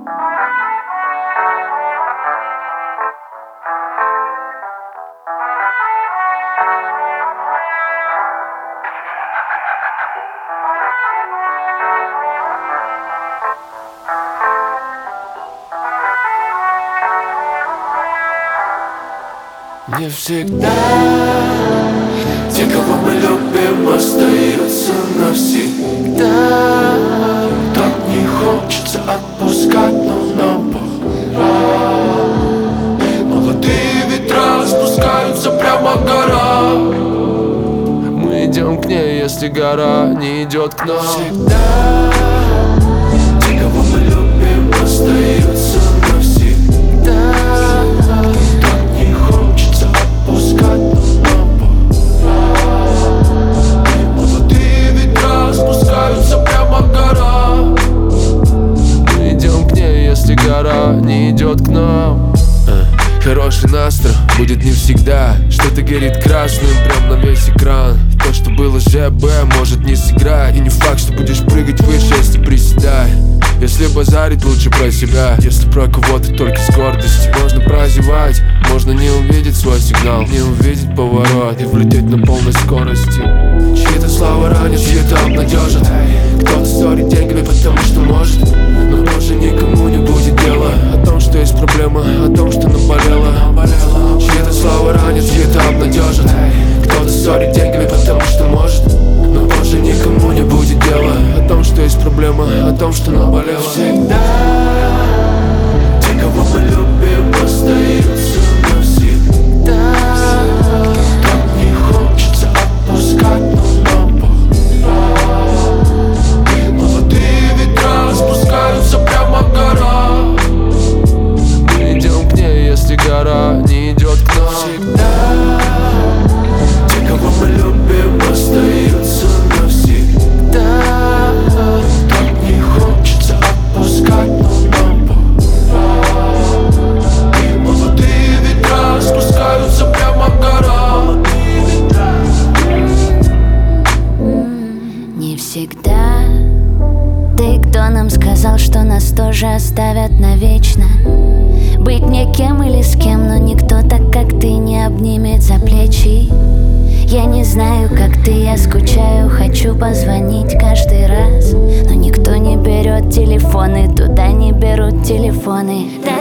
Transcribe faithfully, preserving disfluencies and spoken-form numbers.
Не всегда те, кого мы любим, остаются навсегда. Так не хочется отпускать, но нам пора. Молодые ветра спускаются прямо в гора. Мы идем к ней, если гора не идет к нам. Всегда те, кого мы любим, остаются навсегда. Гора не идет к нам. а, Хороший настрой будет не всегда. Что-то горит красным прям на весь экран. То, что было ЖБ, может не сыграть. И не факт, что будешь прыгать выше, если приседай. Если базарить, лучше про себя. Если про кого-то, только с гордостью. Можно прозевать, можно не увидеть свой сигнал, не увидеть поворот и влететь на полной скорости. Чьи-то слова ранят, чьи-то обнадежат. Кто-то ссорит деньгами, потому что может. Но больше никому не будет дела о том, что есть проблема, о том, что наболело. Чьи-то слова ранят, чьи-то обнадежат. Кто-то ссорит деньгами, потому что может. Но больше никому не будет дела о том, что есть проблема, о том, что наболело. Всегда те, кого мы любим, остаются навсегда. Так не хочется отпускать, но нам пора. Молодые ветра спускаются прямо в гора. Мы идем к ней, если гора не идет к нам. Всегда те, кого мы любим, остаются навсегда. Так не хочется отпускать, но нам пора. Молодые ветра спускаются прямо в гора. Не всегда. Ты кто нам сказал, что нас тоже оставят навечно? Быть некем или с кем, но никто так, как ты, не обнимет за плечи. Я не знаю, как ты, я скучаю, хочу позвонить каждый раз, но никто не берет телефоны, туда не берут телефоны.